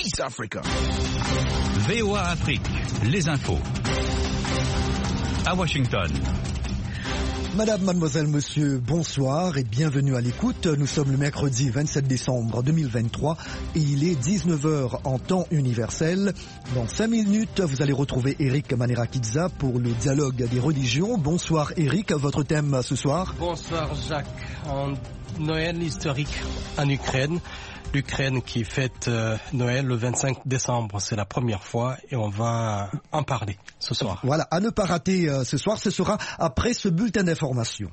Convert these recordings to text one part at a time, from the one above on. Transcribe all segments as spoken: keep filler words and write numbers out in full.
East Africa. V O A Afrique, les infos. À Washington. Madame, mademoiselle, monsieur, bonsoir et bienvenue à l'écoute. Nous sommes le mercredi vingt-sept décembre deux mille vingt-trois et il est dix-neuf heures en temps universel. Dans cinq minutes, vous allez retrouver Eric Manirakidza pour le dialogue des religions. Bonsoir Eric, votre thème ce soir? Bonsoir Jacques. En Noël historique en Ukraine. L'Ukraine qui fête euh, Noël le vingt-cinq décembre, c'est la première fois et on va en parler ce soir. Voilà, à ne pas rater euh, ce soir, ce sera après ce bulletin d'information.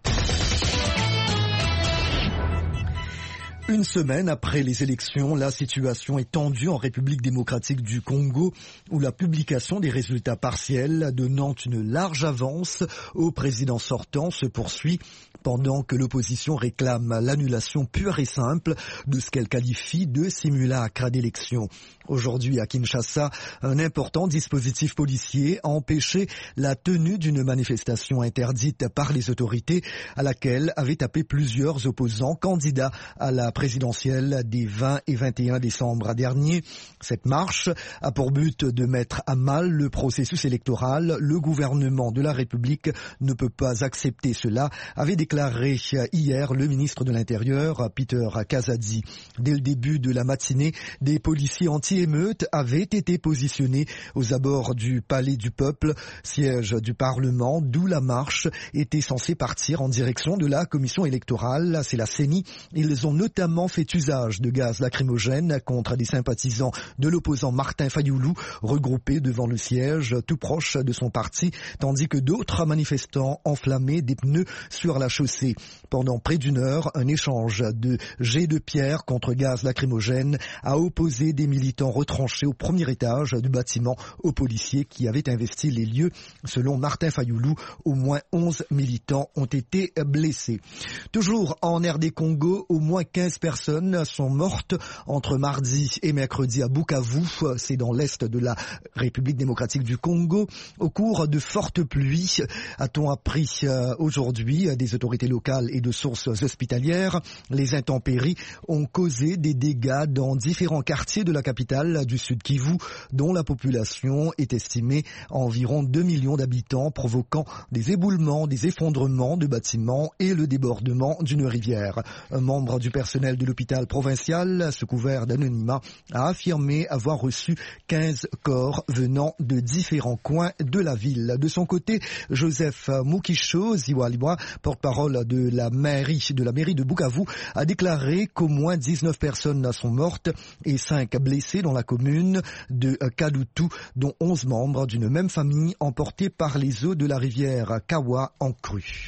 Une semaine après les élections, la situation est tendue en République démocratique du Congo, où la publication des résultats partiels donnant une large avance au président sortant se poursuit, pendant que l'opposition réclame l'annulation pure et simple de ce qu'elle qualifie de simulacre d'élection. Aujourd'hui à Kinshasa, un important dispositif policier a empêché la tenue d'une manifestation interdite par les autorités à laquelle avaient appelé plusieurs opposants candidats à la présidentielle des vingt et vingt et un décembre dernier. Cette marche a pour but de mettre à mal le processus électoral. Le gouvernement de la République ne peut pas accepter cela, avait déclaré hier le ministre de l'Intérieur, Peter Kazadi. Dès le début de la matinée, des policiers anti-émeutes avaient été positionnés aux abords du Palais du Peuple, siège du Parlement, d'où la marche était censée partir en direction de la commission électorale. C'est la C E N I. Ils ont notamment fait usage de gaz lacrymogène contre des sympathisants de l'opposant Martin Fayoulou, regroupés devant le siège tout proche de son parti, tandis que d'autres manifestants enflammaient des pneus sur la chaussée. Pendant près d'une heure, un échange de jets de pierre contre gaz lacrymogène a opposé des militants retranchés au premier étage du bâtiment aux policiers qui avaient investi les lieux. Selon Martin Fayoulou, au moins onze militants ont été blessés. Toujours en R D Congo, au moins quinze personnes sont mortes entre mardi et mercredi à Bukavu, c'est dans l'est de la République démocratique du Congo, au cours de fortes pluies, a-t-on appris aujourd'hui des autorités locales et de sources hospitalières. Les intempéries ont causé des dégâts dans différents quartiers de la capitale du Sud Kivu, dont la population est estimée à environ deux millions d'habitants, provoquant des éboulements, des effondrements de bâtiments et le débordement d'une rivière. Un membre du personnel de l'hôpital provincial, sous couvert d'anonymat, a affirmé avoir reçu quinze corps venant de différents coins de la ville. De son côté, Joseph Mukisho Ziwaliwa, porte-parole de la mairie de la mairie de Bukavu, a déclaré qu'au moins dix-neuf personnes sont mortes et cinq blessées dans la commune de Kadutu, dont onze membres d'une même famille emportés par les eaux de la rivière Kawa en crue.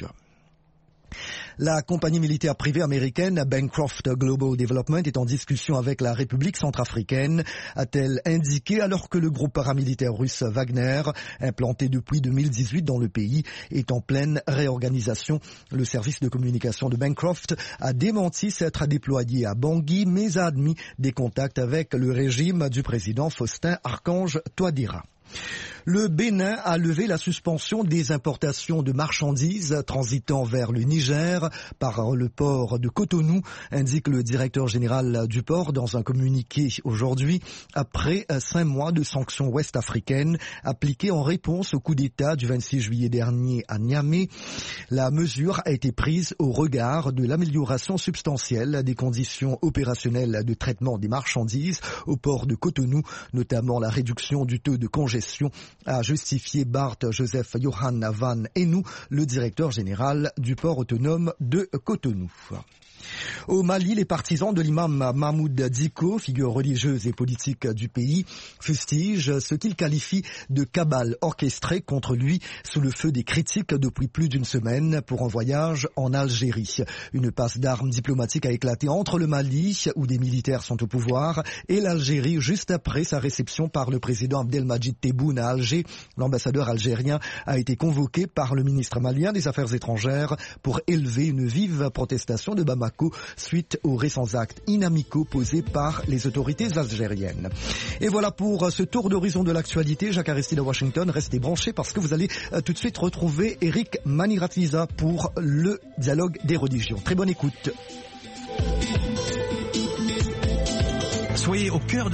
La compagnie militaire privée américaine Bancroft Global Development est en discussion avec la République centrafricaine, a-t-elle indiqué, alors que le groupe paramilitaire russe Wagner, implanté depuis deux mille dix-huit dans le pays, est en pleine réorganisation. Le service de communication de Bancroft a démenti s'être déployé à Bangui, mais a admis des contacts avec le régime du président Faustin Archange Touadéra. Le Bénin a levé la suspension des importations de marchandises transitant vers le Niger par le port de Cotonou, indique le directeur général du port dans un communiqué aujourd'hui, après cinq mois de sanctions ouest-africaines appliquées en réponse au coup d'État du vingt-six juillet dernier à Niamey. La mesure a été prise au regard de l'amélioration substantielle des conditions opérationnelles de traitement des marchandises au port de Cotonou, notamment la réduction du taux de congestion, a justifié Bart Joseph Johan Van Enou, le directeur général du port autonome de Cotonou. Au Mali, les partisans de l'imam Mahmoud Dicko, figure religieuse et politique du pays, fustigent ce qu'ils qualifient de cabale orchestrée contre lui sous le feu des critiques depuis plus d'une semaine pour un voyage en Algérie. Une passe d'armes diplomatique a éclaté entre le Mali, où des militaires sont au pouvoir, et l'Algérie juste après sa réception par le président Abdelmadjid Tebboune à Alger. L'ambassadeur algérien a été convoqué par le ministre malien des Affaires étrangères pour élever une vive protestation de Bamako suite aux récents actes inamicaux posés par les autorités algériennes. Et voilà pour ce tour d'horizon de l'actualité. Jacques Aristide à Washington, restez branchés parce que vous allez tout de suite retrouver Eric Manirakidza pour le dialogue des religions. Très bonne écoute. Soyez au cœur de